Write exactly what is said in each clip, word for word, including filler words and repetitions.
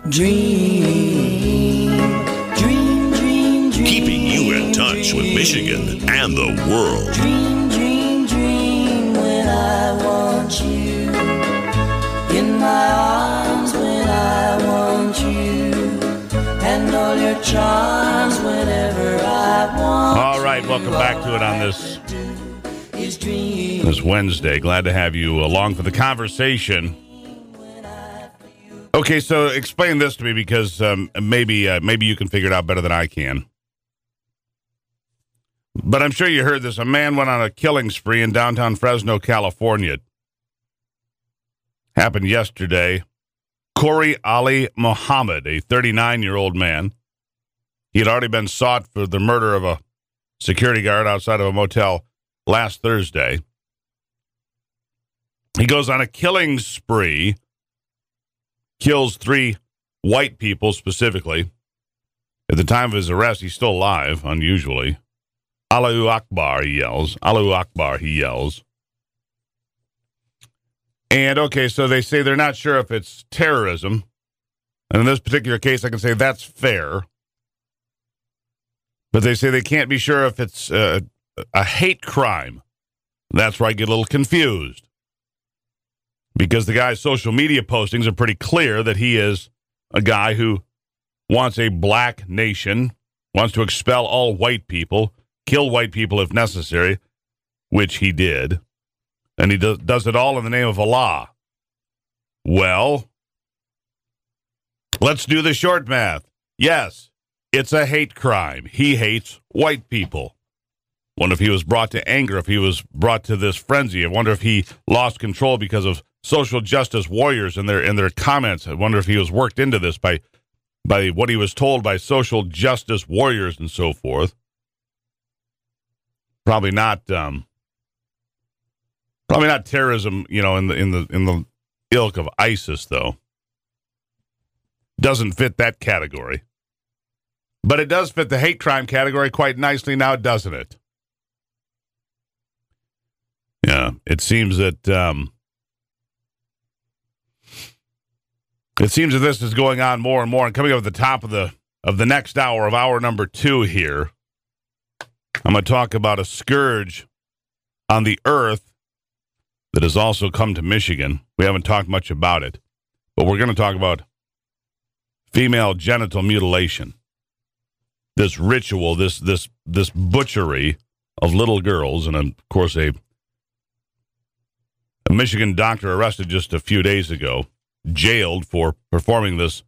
Dream, dream, dream, dream. Keeping you in touch with Michigan and the world. Dream, dream, dream when I want you. In my arms when I want you. And all your charms whenever I want. All right, welcome back to it on this, this Wednesday. Glad to have you along for the conversation. Okay, so explain this to me because um, maybe uh, maybe you can figure it out better than I can. But I'm sure you heard this. A man went on a killing spree in downtown Fresno, California. Happened yesterday. Corey Ali Muhammad, a thirty-nine-year-old man. He had already been sought for the murder of a security guard outside of a motel last Thursday. He goes on a killing spree. Kills three white people specifically. At the time of his arrest, he's still alive, unusually. Allahu Akbar, he yells. Allahu Akbar, he yells. And, okay, so they say they're not sure if it's terrorism. And in this particular case, I can say that's fair. But they say they can't be sure if it's uh, a hate crime. That's where I get a little confused. Because the guy's social media postings are pretty clear that he is a guy who wants a black nation, wants to expel all white people, kill white people if necessary, which he did. And he does, does it all in the name of Allah. Well, let's do the short math. Yes, it's a hate crime. He hates white people. Wonder if he was brought to anger, if he was brought to this frenzy. I wonder if he lost control because of social justice warriors and their and their comments. I wonder if he was worked into this by by what he was told by social justice warriors and so forth. Probably not. Um, probably not terrorism. You know, in the in the in the ilk of ISIS, though. Doesn't fit that category. But it does fit the hate crime category quite nicely now, doesn't it? Yeah, it seems that um, it seems that this is going on more and more. And coming up at the top of the of the next hour of hour number two here, I'm going to talk about a scourge on the earth that has also come to Michigan. We haven't talked much about it, but we're going to talk about female genital mutilation. This ritual, this this this butchery of little girls, and of course a A Michigan doctor arrested just a few days ago, jailed for performing this,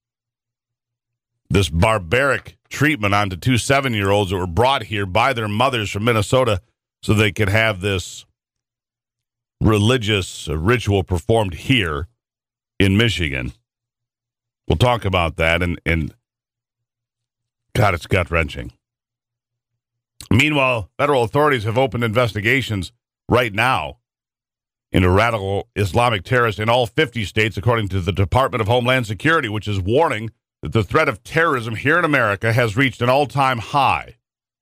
this barbaric treatment onto two seven-year-olds that were brought here by their mothers from Minnesota so they could have this religious ritual performed here in Michigan. We'll talk about that, and, and God, it's gut-wrenching. Meanwhile, federal authorities have opened investigations right now into radical Islamic terrorists in all fifty states, according to the Department of Homeland Security, which is warning that the threat of terrorism here in America has reached an all-time high,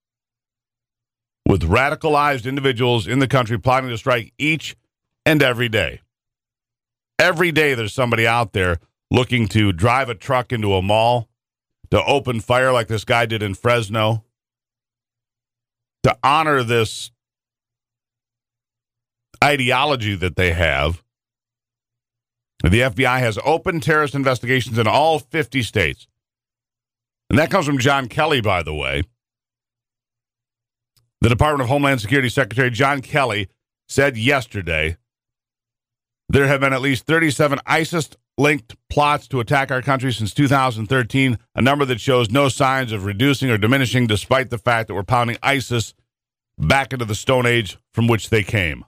with radicalized individuals in the country plotting to strike each and every day. Every day there's somebody out there looking to drive a truck into a mall, to open fire like this guy did in Fresno, to honor this ideology that they have. The F B I has opened terrorist investigations in all fifty states. And that comes from John Kelly, by the way. The Department of Homeland Security Secretary John Kelly said yesterday there have been at least thirty-seven ISIS-linked plots to attack our country since two thousand thirteen, a number that shows no signs of reducing or diminishing despite the fact that we're pounding ISIS back into the Stone Age from which they came.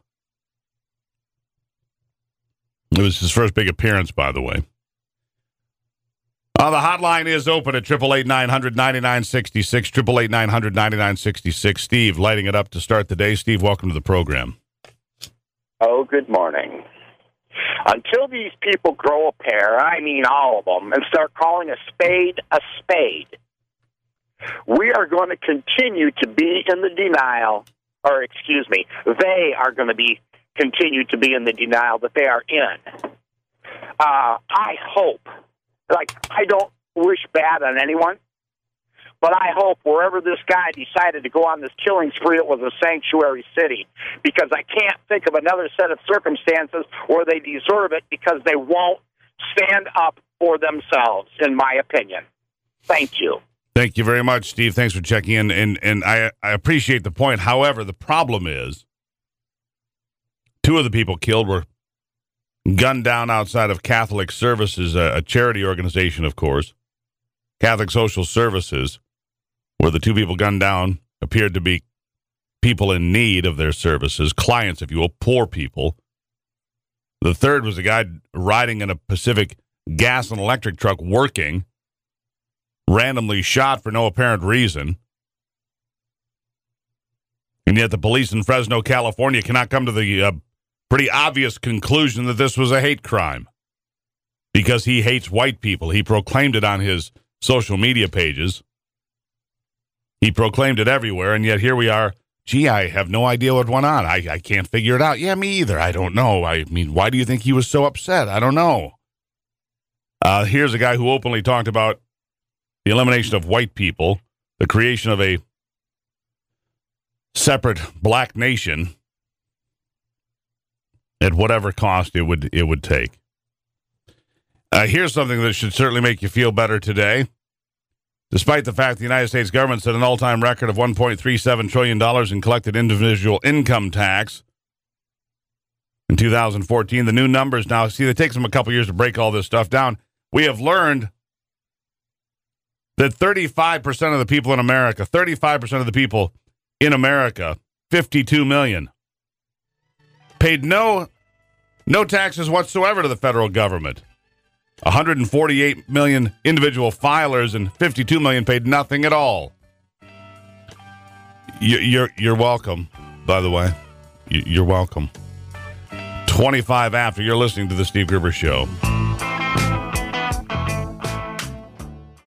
It was his first big appearance, by the way. Uh, the hotline is open at eight eight eight, nine hundred, ninety-nine sixty-six, eight eight eight, nine hundred, ninety-nine sixty-six. Steve, lighting it up to start the day. Steve, welcome to the program. Oh, good morning. Until these people grow a pair, I mean all of them, and start calling a spade a spade, we are going to continue to be in the denial, or excuse me, they are going to be continue to be in the denial that they are in. Uh, I hope like, I don't wish bad on anyone, but I hope wherever this guy decided to go on this killing spree, it was a sanctuary city, because I can't think of another set of circumstances where they deserve it because they won't stand up for themselves, in my opinion. Thank you. Thank you very much, Steve. Thanks for checking in, and, and I, I appreciate the point. However, the problem is two of the people killed were gunned down outside of Catholic Services, a, a charity organization, of course. Catholic Social Services, where the two people gunned down appeared to be people in need of their services, clients, if you will, poor people. The third was a guy riding in a Pacific gas and electric truck working, randomly shot for no apparent reason. And yet the police in Fresno, California cannot come to the uh, pretty obvious conclusion that this was a hate crime because he hates white people. He proclaimed it on his social media pages. He proclaimed it everywhere, and yet here we are. Gee, I have no idea what went on. I, I can't figure it out. Yeah, me either. I don't know. I mean, why do you think he was so upset? I don't know. Uh, here's a guy who openly talked about the elimination of white people, the creation of a separate black nation at whatever cost it would it would take. Uh, here's something that should certainly make you feel better today. Despite the fact the United States government set an all-time record of one point three seven trillion dollars in collected individual income tax in two thousand fourteen, the new numbers now, see, it takes them a couple years to break all this stuff down. We have learned that thirty-five percent of the people in America, thirty-five percent of the people in America, fifty-two million, paid no, no taxes whatsoever to the federal government. one hundred forty-eight million individual filers and fifty-two million paid nothing at all. You, you're you're welcome, by the way. You, you're welcome. twenty-five after, you're listening to the Steve Gruber Show.